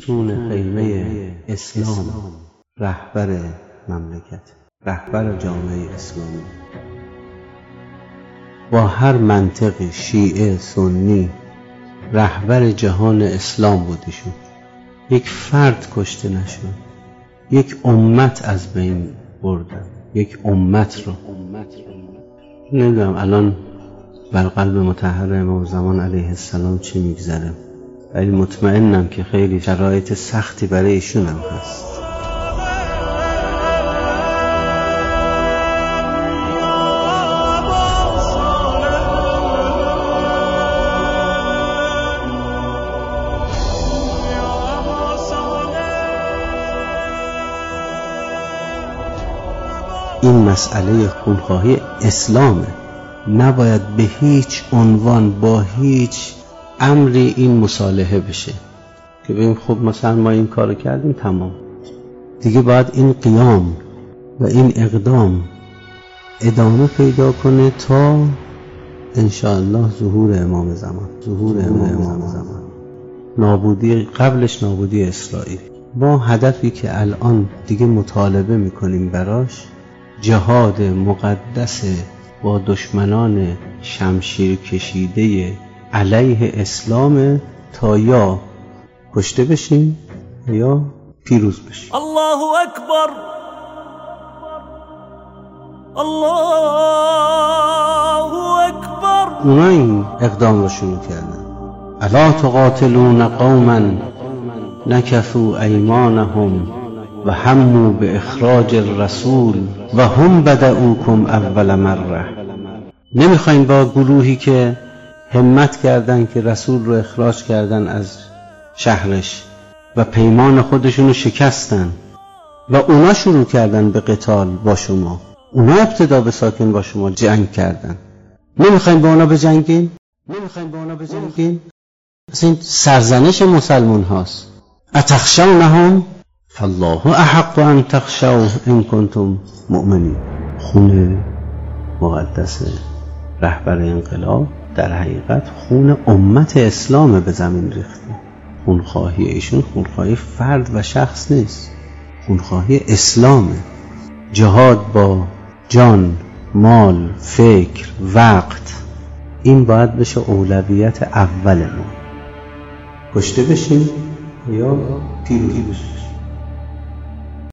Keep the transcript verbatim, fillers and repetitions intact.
ستون خیمه اسلام رهبر مملکت، رهبر جامعه اسلامی. با هر منطقی شیعه سنی رهبر جهان اسلام بودیشون. یک فرد کشته نشد، یک امت از بین بردن، یک امت رو. نمیدونم الان بر قلب مطهر امام زمان علیه السلام چی میگذره، ولی مطمئنم که خیلی شرایط سختی برای ایشون هم هست. این مسئله خونخواهی اسلامه، نباید به هیچ عنوان با هیچ امری این مصالحه بشه که بگیم خب مثلا ما این کارو کردیم تمام دیگه. باید این قیام و این اقدام ادامه پیدا کنه تا انشاءالله ظهور امام زمان، ظهور امام زمان، نابودی قبلش نابودی اسرائیل. با هدفی که الان دیگه مطالبه میکنیم براش، جهاد مقدس با دشمنان شمشیر کشیده علیه اسلام تا یا کشته بشیم یا پیروز بشیم. الله اکبر، الله اکبر. اونا این اقدام رو شروع کردن. الا تقاتلون قوما نکثوا ایمانهم و هموا به اخراج الرسول و هم بدؤوکم اول مره. نمیخواین با گروهی که همت کردن که رسول رو اخراج کردن از شهرش و پیمان خودشون رو شکستن و اونا شروع کردن به قتال با شما، اونا ابتدا به ساکن با شما جنگ کردن، نمیخواین با اونا بجنگین؟ نمیخواین با اونا بجنگین؟ پس این سرزنش مسلمان هاست. اتخشونهم فالله احق ان تخشوه ان کنتم مؤمنین. خون مقدس رهبر انقلاب در حقیقت خون امت اسلام به زمین ریخته. خونخواهی ایشون خونخواهی فرد و شخص نیست، خونخواهی اسلامه. جهاد با جان، مال، فکر، وقت، این باید بشه اولویت اول ما. کشته بشیم یا پیروزی بشیم.